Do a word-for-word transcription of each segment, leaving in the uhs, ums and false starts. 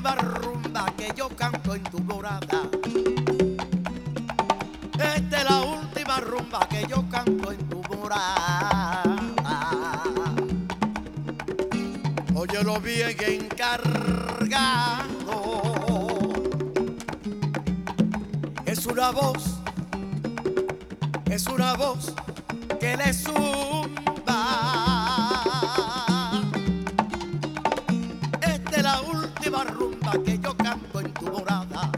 última rumba que yo canto en tu morada. Esta es la última rumba que yo canto en tu morada. Óyelo bien encargado. Es una voz, es una voz que le zumba. Esta es la última rumba que yo canto en tu morada.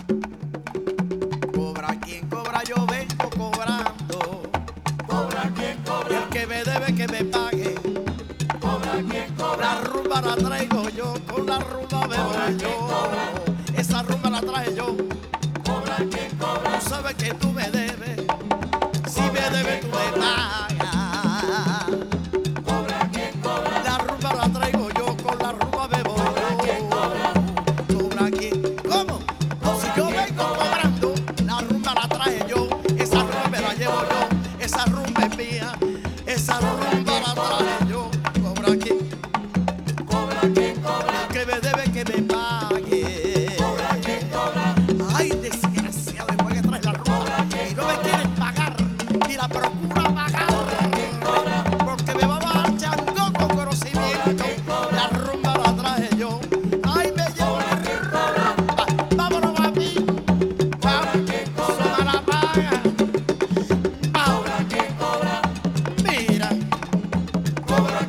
Cobra quien cobra, yo vengo cobrando. Cobra quien Y cobra, el que me debe que me pague. cobra quien La cobra, rumba la traigo yo, con la rumba me voy yo. Esa rumba la traje yo. cobra quien cobra, Tú sabes que tú me debes. Si me debes tú me pagas. cobra quien cobra, La rumba la traigo yo, con la rumba me voy quien cobra, yo. Cobra quien, ¿cómo? No, si yo vengo cobrando, la rumba la traje yo. Esa rumba me la llevo yo. Esa rumba es mía. Esa rumba la traje yo. Cobra quien, cobra quien cobra, que me debe que me pague. cobra quien cobra, Ay, desgraciado, después que traes la rumba y no me quieren pagar, ni la procura pagar, porque me va a bajar chango con conocimiento. La rumba la traje yo. Ay, me llevo la rumba. Vámonos, papi. Vamos, no la paga. Vamos, quien cobra, mira. cobra